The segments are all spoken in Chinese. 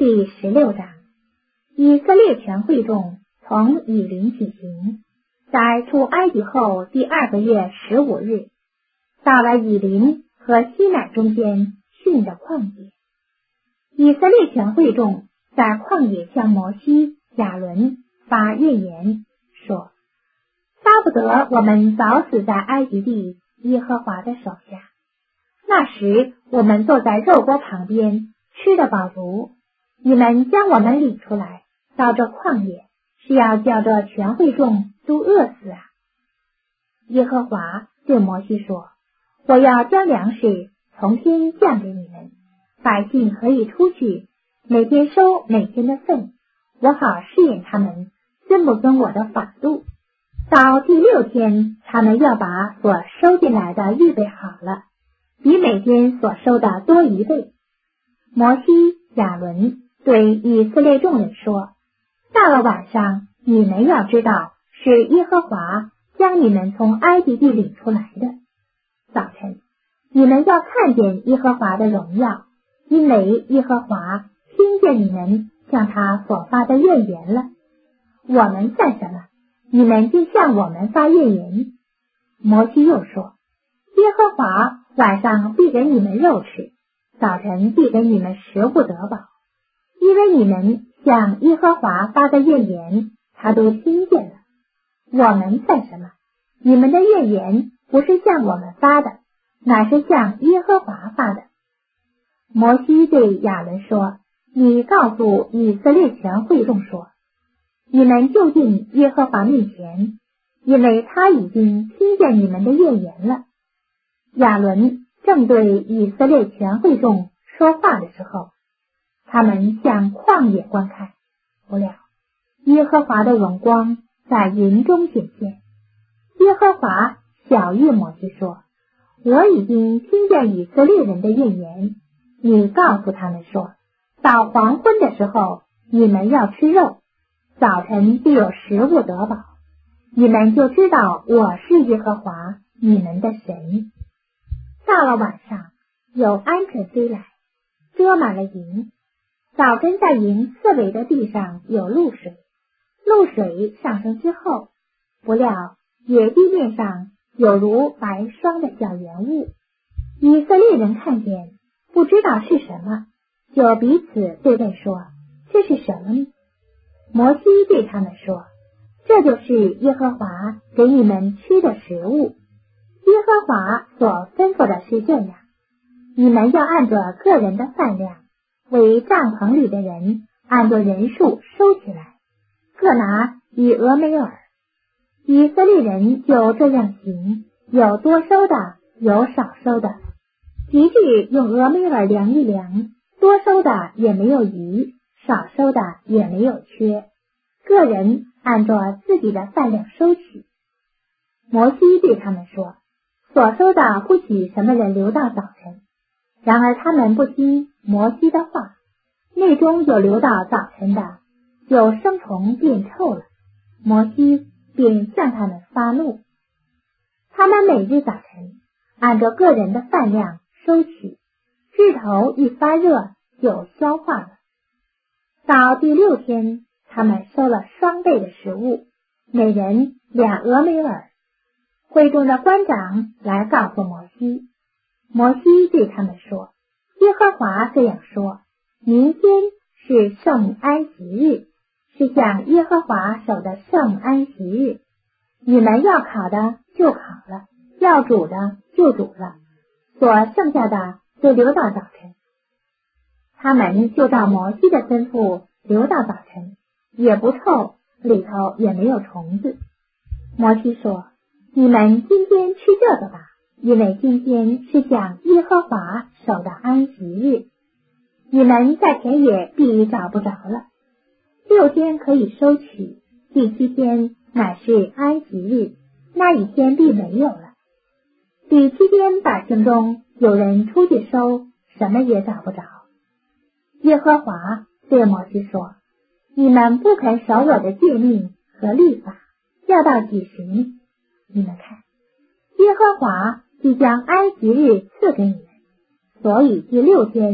第16章，以色列全会众从以琳起行，在出埃及后第2个月15日，到了以琳和西乃中间汛的旷野。以色列全会众在旷野向摩西、亚伦发怨言，说：巴不得我们早死在埃及地耶和华的手下。那时我们坐在肉锅旁边，吃得饱足，你们将我们领出来，到这旷野，是要叫这全会众都饿死啊！耶和华对摩西说：我要将粮食从天降给你们，百姓可以出去，每天收每天的份，我好试验他们遵不遵我的法度。到第6天，他们要把所收进来的预备好了，比每天所收的多1倍。摩西、亚伦对以色列众人说：到了晚上，你们要知道是耶和华将你们从埃及地领出来的。早晨，你们要看见耶和华的荣耀，因为耶和华听见你们向他所发的怨言了。我们算什么？你们就向我们发怨言。摩西又说：耶和华晚上必给你们肉吃，早晨必给你们食物得饱，因为你们向耶和华发的怨言，他都听见了。我们算什么？你们的怨言不是向我们发的，乃是向耶和华发的。摩西对亚伦说：你告诉以色列全会众说，你们就近耶和华面前，因为他已经听见你们的怨言了。亚伦正对以色列全会众说话的时候，他们向旷野观看，不料耶和华的荣光在云中显现。耶和华晓谕摩西说：我已经听见以色列人的怨言，你告诉他们说，到黄昏的时候，你们要吃肉，早晨就有食物得饱，你们就知道我是耶和华你们的神。到了晚上，有鹌鹑飞来，遮满了营。早晨在营四围的地上有露水，露水上升之后，不料野地面上有如白霜的小圆物。以色列人看见，不知道是什么，就彼此对问说：这是什么呢？摩西对他们说：这就是耶和华给你们吃的食物。耶和华所吩咐的是这样，你们要按着个人的饭量，为帐篷里的人按着人数收起来，各拿1俄梅尔。以色列人就这样行，有多收的，有少收的，即至用俄梅尔量一量，多收的也没有余，少收的也没有缺，个人按着自己的饭量收取。摩西对他们说：所收的不许什么人留到早晨。然而他们不听摩西的话，内中有留到早晨的，就生虫变臭了。摩西便向他们发怒。他们每日早晨按着个人的饭量收取，日头一发热就消化了。到第6天，他们收了双倍的食物，每人2俄梅尔。会中的官长来告诉摩西，摩西对他们说：耶和华这样说，明天是圣安息日，是向耶和华守的圣安息日，你们要烤的就烤了，要煮的就煮了，所剩下的就留到早晨。他们就照摩西的吩咐留到早晨，也不臭，里头也没有虫子。摩西说：你们今天吃这个吧，因为今天是向耶和华守的安息日，你们在田野必找不着了。6天可以收取，第7天乃是安息日，那一天必没有了。第7天百姓中有人出去收，什么也找不着。耶和华对摩西说：你们不肯守我的诫命和律法，要到几时呢？你们看，耶和华即将安息日赐给你们，所以第6天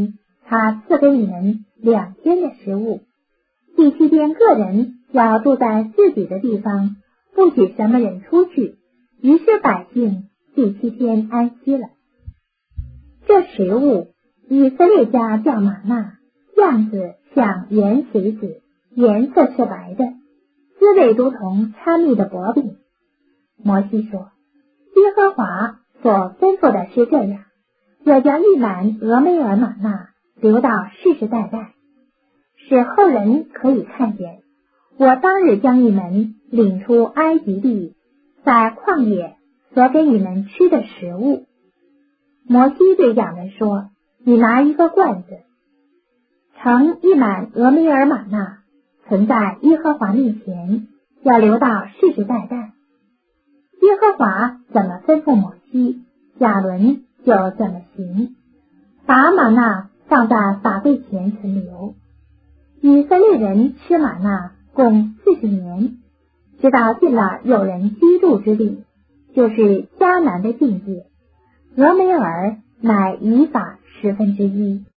他赐给你们2天的食物，第7天个人要住在自己的地方，不许什么人出去。于是百姓第7天安息了。这食物，以色列家叫玛纳，样子像圆水子，颜色是白的，滋味如同掺蜜的薄饼。摩西说，耶和华所吩咐的是这样，要将一满俄梅尔玛纳留到世世代代，使后人可以看见我当日将你们领出埃及地，在旷野所给你们吃的食物。摩西对亚伦说，你拿一个罐子，盛一满俄梅尔玛纳，存在耶和华面前，要留到世世代代。耶和华怎么吩咐摩西，亚伦就怎么行，把玛纳放在法柜前存留。以色列人吃玛纳共40年，直到进了有人居住之地，就是迦南的境界。俄梅尔乃以法1/10。